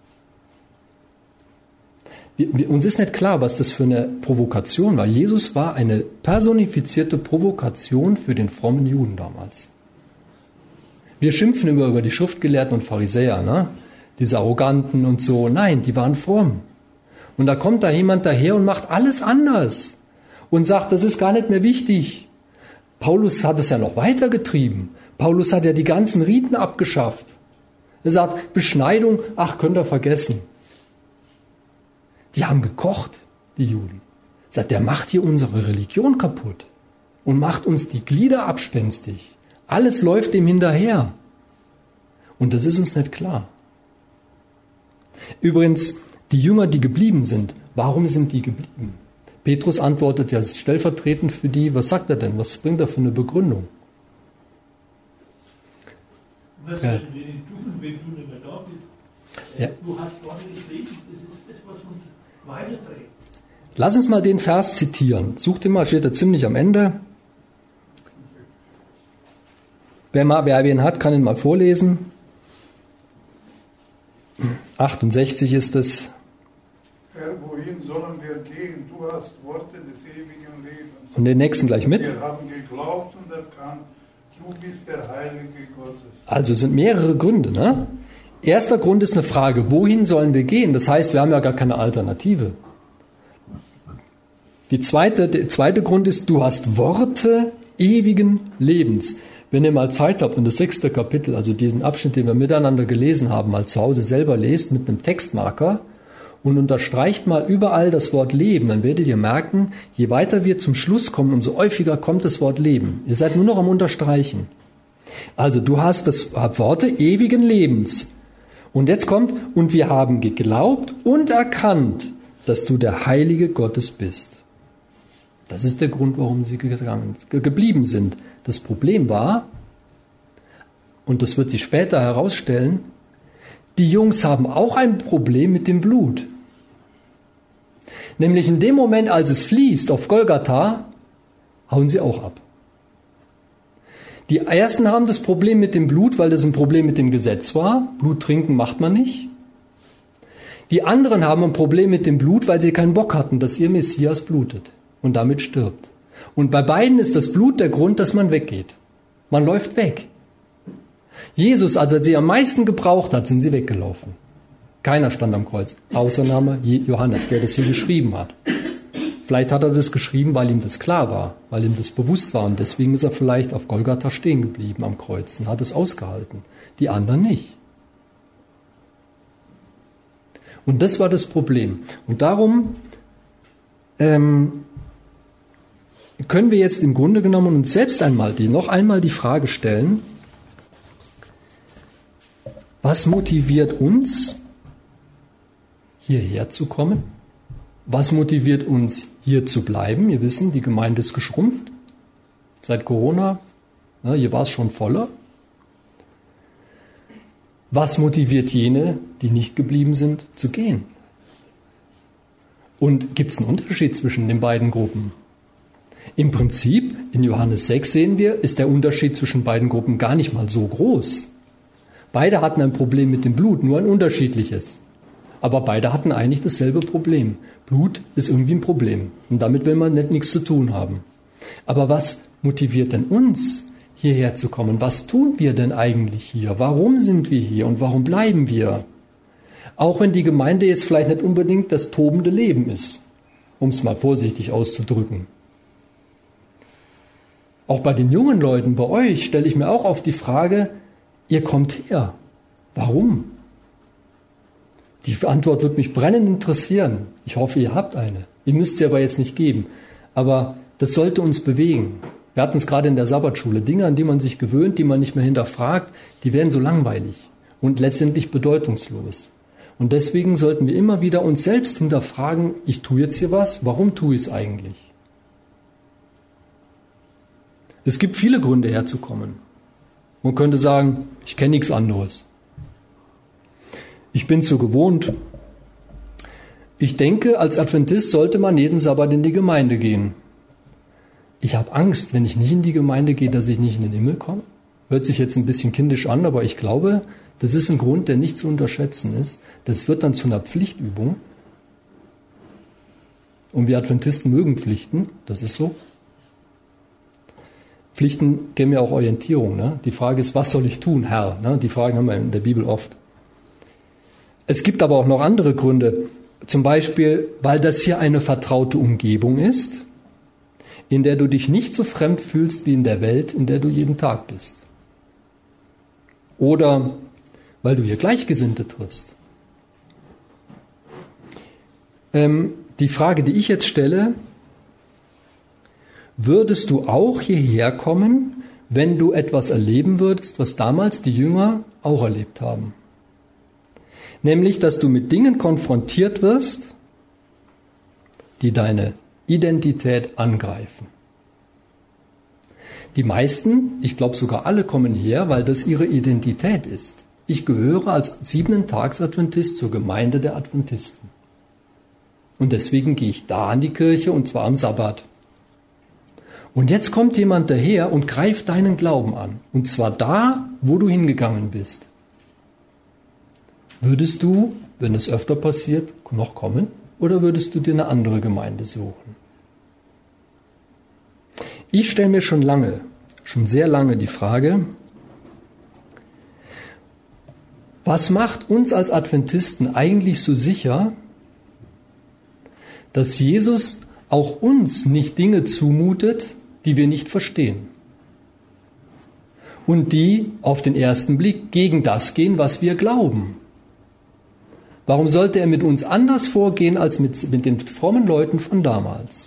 Speaker 1: Wir, wir, uns ist nicht klar, was das für eine Provokation war. Jesus war eine personifizierte Provokation für den frommen Juden damals. Wir schimpfen immer über die Schriftgelehrten und Pharisäer, ne? Diese Arroganten und so. Nein, die waren fromm. Und da kommt da jemand daher und macht alles anders und sagt, das ist gar nicht mehr wichtig. Paulus hat es ja noch weitergetrieben. Paulus hat ja die ganzen Riten abgeschafft. Er sagt, Beschneidung, ach, könnt ihr vergessen. Die haben gekocht, die Juden. Er sagt, der macht hier unsere Religion kaputt und macht uns die Glieder abspenstig. Alles läuft dem hinterher. Und das ist uns nicht klar. Übrigens, die Jünger, die geblieben sind, warum sind die geblieben? Petrus antwortet ja stellvertretend für die, was sagt er denn? Was bringt er für eine Begründung?
Speaker 2: Was
Speaker 1: ja.
Speaker 2: werden wir denn tun, wenn du nicht mehr da bist?
Speaker 1: Ja.
Speaker 2: Du hast vorhin gepredigt, das ist das, was uns weiterträgt.
Speaker 1: Lass uns mal den Vers zitieren. Such den mal, steht da ziemlich am Ende. Wer, mal, wer ihn hat, kann ihn mal vorlesen. achtundsechzig ist es.
Speaker 6: Herr, wohin sollen wir gehen? Du hast Worte des ewigen Lebens.
Speaker 1: Und den nächsten gleich mit.
Speaker 6: Wir haben geglaubt und erkannt, du bist der Heilige Gottes.
Speaker 1: Also sind mehrere Gründe. Ne? Erster Grund ist eine Frage, wohin sollen wir gehen? Das heißt, wir haben ja gar keine Alternative. Die zweite, der zweite Grund ist, du hast Worte ewigen Lebens. Wenn ihr mal Zeit habt und das sechste Kapitel, also diesen Abschnitt, den wir miteinander gelesen haben, mal zu Hause selber lest mit einem Textmarker und unterstreicht mal überall das Wort Leben, dann werdet ihr merken, je weiter wir zum Schluss kommen, umso häufiger kommt das Wort Leben. Ihr seid nur noch am Unterstreichen. Also du hast das Worte ewigen Lebens. Und jetzt kommt, und wir haben geglaubt und erkannt, dass du der Heilige Gottes bist. Das ist der Grund, warum sie gegangen, geblieben sind. Das Problem war, und das wird sich später herausstellen, die Jungs haben auch ein Problem mit dem Blut. Nämlich in dem Moment, als es fließt auf Golgatha, hauen sie auch ab. Die ersten haben das Problem mit dem Blut, weil das ein Problem mit dem Gesetz war. Blut trinken macht man nicht. Die anderen haben ein Problem mit dem Blut, weil sie keinen Bock hatten, dass ihr Messias blutet und damit stirbt. Und bei beiden ist das Blut der Grund, dass man weggeht. Man läuft weg. Jesus, als er sie am meisten gebraucht hat, sind sie weggelaufen. Keiner stand am Kreuz. Ausnahme Johannes, der das hier geschrieben hat. Vielleicht hat er das geschrieben, weil ihm das klar war, weil ihm das bewusst war. Und deswegen ist er vielleicht auf Golgatha stehen geblieben am Kreuz und hat es ausgehalten. Die anderen nicht. Und das war das Problem. Und darum ähm, können wir jetzt im Grunde genommen uns selbst einmal die, noch einmal die Frage stellen, was motiviert uns, hierher zu kommen? Was motiviert uns, hier zu bleiben? Wir wissen, die Gemeinde ist geschrumpft. Seit Corona, ne, hier war es schon voller. Was motiviert jene, die nicht geblieben sind, zu gehen? Und gibt es einen Unterschied zwischen den beiden Gruppen? Im Prinzip, in Johannes sechs sehen wir, ist der Unterschied zwischen beiden Gruppen gar nicht mal so groß. Beide hatten ein Problem mit dem Blut, nur ein unterschiedliches. Aber beide hatten eigentlich dasselbe Problem. Blut ist irgendwie ein Problem. Und damit will man nicht nichts zu tun haben. Aber was motiviert denn uns, hierher zu kommen? Was tun wir denn eigentlich hier? Warum sind wir hier und warum bleiben wir? Auch wenn die Gemeinde jetzt vielleicht nicht unbedingt das tobende Leben ist, um es mal vorsichtig auszudrücken. Auch bei den jungen Leuten, bei euch, stelle ich mir auch oft die Frage, ihr kommt her. Warum? Die Antwort wird mich brennend interessieren. Ich hoffe, ihr habt eine. Ihr müsst sie aber jetzt nicht geben. Aber das sollte uns bewegen. Wir hatten es gerade in der Sabbatschule. Dinge, an die man sich gewöhnt, die man nicht mehr hinterfragt, die werden so langweilig und letztendlich bedeutungslos. Und deswegen sollten wir immer wieder uns selbst hinterfragen, ich tue jetzt hier was, warum tue ich es eigentlich? Es gibt viele Gründe herzukommen. Man könnte sagen, ich kenne nichts anderes. Ich bin so gewohnt. Ich denke, als Adventist sollte man jeden Sabbat in die Gemeinde gehen. Ich habe Angst, wenn ich nicht in die Gemeinde gehe, dass ich nicht in den Himmel komme. Hört sich jetzt ein bisschen kindisch an, aber ich glaube, das ist ein Grund, der nicht zu unterschätzen ist. Das wird dann zu einer Pflichtübung. Und wir Adventisten mögen Pflichten, das ist so. Pflichten geben ja auch Orientierung. Ne? Die Frage ist, was soll ich tun, Herr? Ne? Die Fragen haben wir in der Bibel oft. Es gibt aber auch noch andere Gründe. Zum Beispiel, weil das hier eine vertraute Umgebung ist, in der du dich nicht so fremd fühlst wie in der Welt, in der du jeden Tag bist. Oder weil du hier Gleichgesinnte triffst. Ähm, die Frage, die ich jetzt stelle, würdest du auch hierher kommen, wenn du etwas erleben würdest, was damals die Jünger auch erlebt haben? Nämlich, dass du mit Dingen konfrontiert wirst, die deine Identität angreifen. Die meisten, ich glaube sogar alle, kommen her, weil das ihre Identität ist. Ich gehöre als Siebenten-Tags-Adventist zur Gemeinde der Adventisten. Und deswegen gehe ich da an die Kirche, und zwar am Sabbat. Und jetzt kommt jemand daher und greift deinen Glauben an. Und zwar da, wo du hingegangen bist. Würdest du, wenn es öfter passiert, noch kommen? Oder würdest du dir eine andere Gemeinde suchen? Ich stelle mir schon lange, schon sehr lange die Frage, was macht uns als Adventisten eigentlich so sicher, dass Jesus auch uns nicht Dinge zumutet, die wir nicht verstehen und die auf den ersten Blick gegen das gehen, was wir glauben? Warum sollte er mit uns anders vorgehen als mit, mit den frommen Leuten von damals?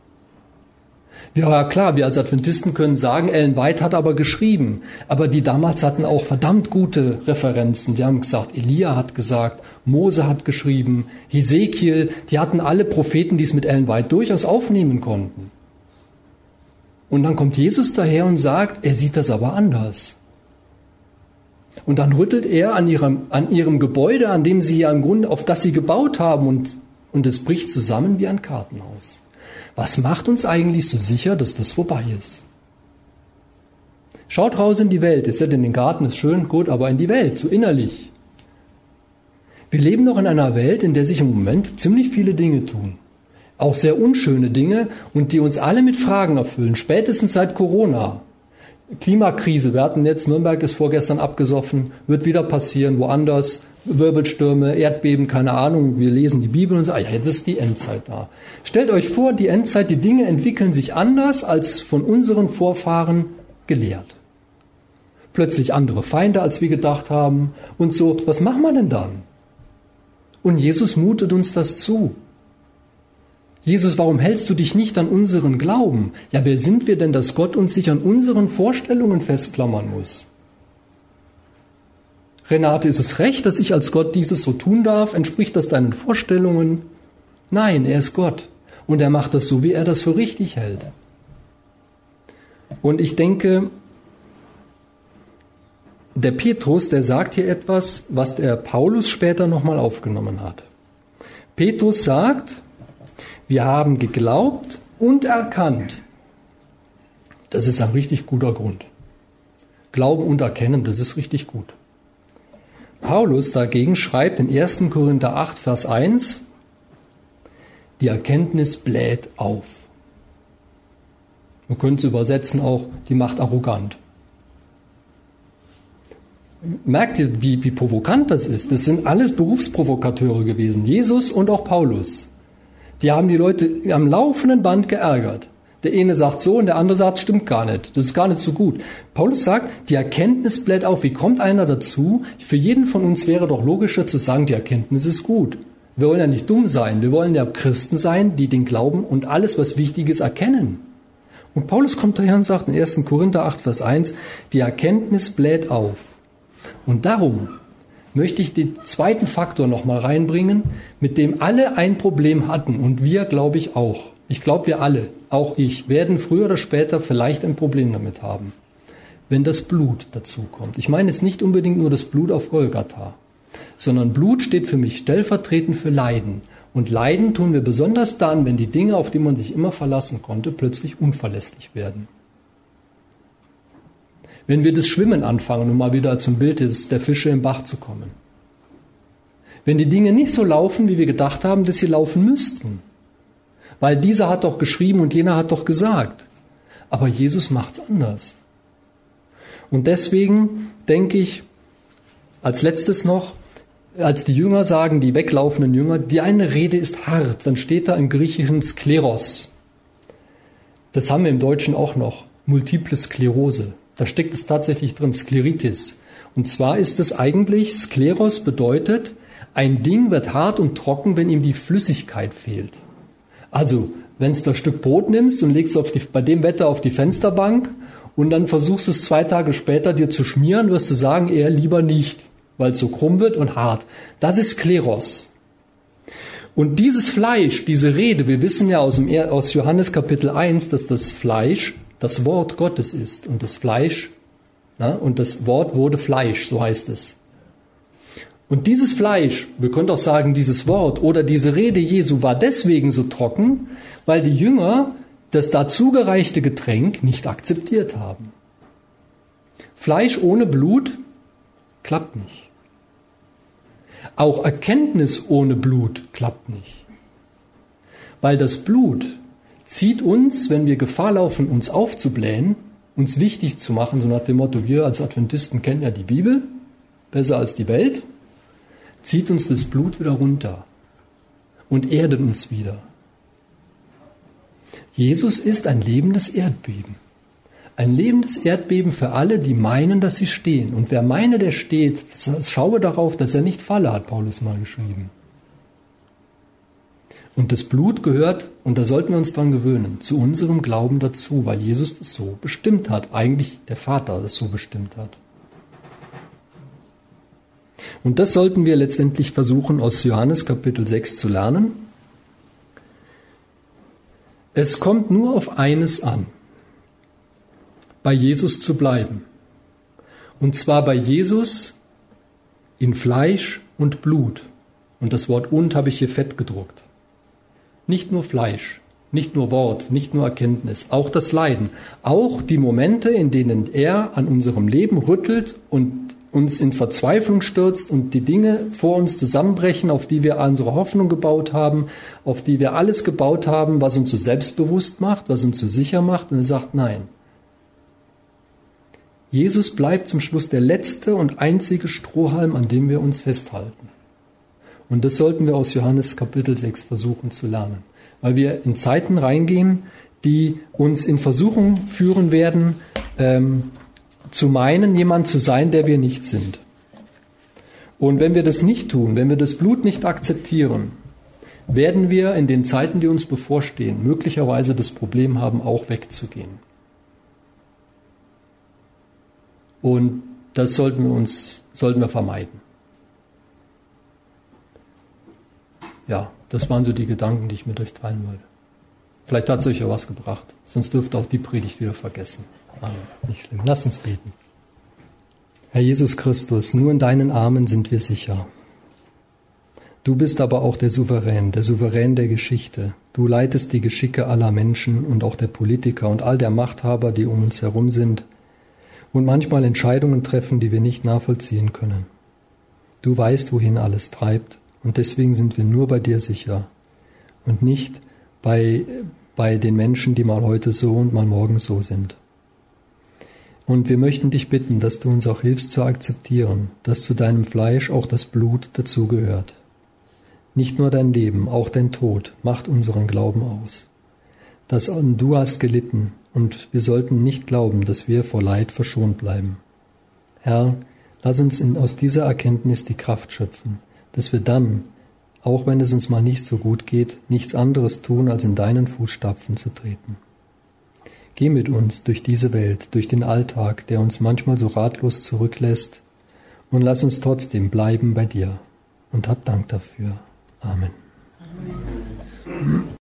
Speaker 1: Ja, klar, wir als Adventisten können sagen, Ellen White hat aber geschrieben. Aber die damals hatten auch verdammt gute Referenzen. Die haben gesagt, Elia hat gesagt, Mose hat geschrieben, Hesekiel. Die hatten alle Propheten, die es mit Ellen White durchaus aufnehmen konnten. Und dann kommt Jesus daher und sagt, er sieht das aber anders. Und dann rüttelt er an ihrem, an ihrem Gebäude, an dem sie ja im Grunde, auf das sie gebaut haben, und, und es bricht zusammen wie ein Kartenhaus. Was macht uns eigentlich so sicher, dass das vorbei ist? Schaut raus in die Welt. Jetzt in den Garten ist schön, gut, aber in die Welt, so innerlich. Wir leben noch in einer Welt, in der sich im Moment ziemlich viele Dinge tun. Auch sehr unschöne Dinge, und die uns alle mit Fragen erfüllen. Spätestens seit Corona. Klimakrise, wir hatten jetzt, Nürnberg ist vorgestern abgesoffen, wird wieder passieren, woanders. Wirbelstürme, Erdbeben, keine Ahnung, wir lesen die Bibel und sagen, ah ja, jetzt ist die Endzeit da. Stellt euch vor, die Endzeit, die Dinge entwickeln sich anders als von unseren Vorfahren gelehrt. Plötzlich andere Feinde, als wir gedacht haben und so. Was machen wir denn dann? Und Jesus mutet uns das zu. Jesus, warum hältst du dich nicht an unseren Glauben? Ja, wer sind wir denn, dass Gott uns sich an unseren Vorstellungen festklammern muss? Renate, ist es recht, dass ich als Gott dieses so tun darf? Entspricht das deinen Vorstellungen? Nein, er ist Gott. Und er macht das so, wie er das für richtig hält. Und ich denke, der Petrus, der sagt hier etwas, was der Paulus später nochmal aufgenommen hat. Petrus sagt, wir haben geglaubt und erkannt. Das ist ein richtig guter Grund. Glauben und erkennen, das ist richtig gut. Paulus dagegen schreibt in ersten Korinther acht, Vers eins, die Erkenntnis bläht auf. Man könnte es übersetzen auch, die macht arrogant. Merkt ihr, wie, wie provokant das ist? Das sind alles Berufsprovokateure gewesen, Jesus und auch Paulus. Die haben die Leute am laufenden Band geärgert. Der eine sagt so und der andere sagt, stimmt gar nicht. Das ist gar nicht so gut. Paulus sagt, die Erkenntnis bläht auf. Wie kommt einer dazu? Für jeden von uns wäre doch logischer zu sagen, die Erkenntnis ist gut. Wir wollen ja nicht dumm sein. Wir wollen ja Christen sein, die den Glauben und alles, was wichtig ist, erkennen. Und Paulus kommt daher und sagt in ersten Korinther acht, Vers eins, die Erkenntnis bläht auf. Und darum möchte ich den zweiten Faktor nochmal reinbringen, mit dem alle ein Problem hatten und wir, glaube ich, auch. Ich glaube, wir alle, auch ich, werden früher oder später vielleicht ein Problem damit haben, wenn das Blut dazu kommt. Ich meine jetzt nicht unbedingt nur das Blut auf Golgatha, sondern Blut steht für mich stellvertretend für Leiden. Und Leiden tun wir besonders dann, wenn die Dinge, auf die man sich immer verlassen konnte, plötzlich unverlässlich werden. Wenn wir das Schwimmen anfangen, um mal wieder zum Bild des, der Fische im Bach zu kommen. Wenn die Dinge nicht so laufen, wie wir gedacht haben, dass sie laufen müssten. Weil dieser hat doch geschrieben und jener hat doch gesagt. Aber Jesus macht's anders. Und deswegen denke ich, als letztes noch, als die Jünger sagen, die weglaufenden Jünger, die eine Rede ist hart, dann steht da im Griechischen Skleros. Das haben wir im Deutschen auch noch, Multiple Sklerose. Da steckt es tatsächlich drin, Skleritis. Und zwar ist es eigentlich, Skleros bedeutet, ein Ding wird hart und trocken, wenn ihm die Flüssigkeit fehlt. Also, wenn du ein Stück Brot nimmst und legst auf die, bei dem Wetter auf die Fensterbank und dann versuchst es zwei Tage später dir zu schmieren, wirst du sagen, eher lieber nicht, weil es so krumm wird und hart. Das ist Skleros. Und dieses Fleisch, diese Rede, wir wissen ja aus, dem, aus Johannes Kapitel eins, dass das Fleisch das Wort Gottes ist und das Fleisch, na, und das Wort wurde Fleisch, so heißt es. Und dieses Fleisch, wir können auch sagen, dieses Wort oder diese Rede Jesu war deswegen so trocken, weil die Jünger das dazugereichte Getränk nicht akzeptiert haben. Fleisch ohne Blut klappt nicht. Auch Erkenntnis ohne Blut klappt nicht. Weil das Blut zieht uns, wenn wir Gefahr laufen, uns aufzublähen, uns wichtig zu machen, so nach dem Motto, wir als Adventisten kennen ja die Bibel, besser als die Welt, zieht uns das Blut wieder runter und erdet uns wieder. Jesus ist ein lebendes Erdbeben. Ein lebendes Erdbeben für alle, die meinen, dass sie stehen. Und wer meine, der steht, schaue darauf, dass er nicht falle, hat Paulus mal geschrieben. Und das Blut gehört, und da sollten wir uns dran gewöhnen, zu unserem Glauben dazu, weil Jesus das so bestimmt hat. Eigentlich der Vater das so bestimmt hat. Und das sollten wir letztendlich versuchen, aus Johannes Kapitel sechs zu lernen. Es kommt nur auf eines an, bei Jesus zu bleiben. Und zwar bei Jesus in Fleisch und Blut. Und das Wort und habe ich hier fett gedruckt. Nicht nur Fleisch, nicht nur Wort, nicht nur Erkenntnis, auch das Leiden. Auch die Momente, in denen er an unserem Leben rüttelt und uns in Verzweiflung stürzt und die Dinge vor uns zusammenbrechen, auf die wir unsere Hoffnung gebaut haben, auf die wir alles gebaut haben, was uns so selbstbewusst macht, was uns so sicher macht. Und er sagt, nein. Jesus bleibt zum Schluss der letzte und einzige Strohhalm, an dem wir uns festhalten. Und das sollten wir aus Johannes Kapitel sechs versuchen zu lernen. Weil wir in Zeiten reingehen, die uns in Versuchung führen werden, ähm, zu meinen, jemand zu sein, der wir nicht sind. Und wenn wir das nicht tun, wenn wir das Blut nicht akzeptieren, werden wir in den Zeiten, die uns bevorstehen, möglicherweise das Problem haben, auch wegzugehen. Und das sollten wir uns, sollten wir vermeiden. Ja, das waren so die Gedanken, die ich mit euch teilen wollte. Vielleicht hat es euch ja was gebracht, sonst dürft ihr auch die Predigt wieder vergessen. Amen. Nicht schlimm. Lass uns beten. Herr Jesus Christus, nur in deinen Armen sind wir sicher. Du bist aber auch der Souverän, der Souverän der Geschichte. Du leitest die Geschicke aller Menschen und auch der Politiker und all der Machthaber, die um uns herum sind und manchmal Entscheidungen treffen, die wir nicht nachvollziehen können. Du weißt, wohin alles treibt und deswegen sind wir nur bei dir sicher und nicht bei, bei den Menschen, die mal heute so und mal morgen so sind. Und wir möchten dich bitten, dass du uns auch hilfst zu akzeptieren, dass zu deinem Fleisch auch das Blut dazugehört. Nicht nur dein Leben, auch dein Tod macht unseren Glauben aus. Dass du hast gelitten und wir sollten nicht glauben, dass wir vor Leid verschont bleiben. Herr, lass uns in, aus dieser Erkenntnis die Kraft schöpfen, dass wir dann, auch wenn es uns mal nicht so gut geht, nichts anderes tun, als in deinen Fußstapfen zu treten. Geh mit uns durch diese Welt, durch den Alltag, der uns manchmal so ratlos zurücklässt, Und lass uns trotzdem bleiben bei dir. Und hab Dank dafür. Amen.
Speaker 5: Amen.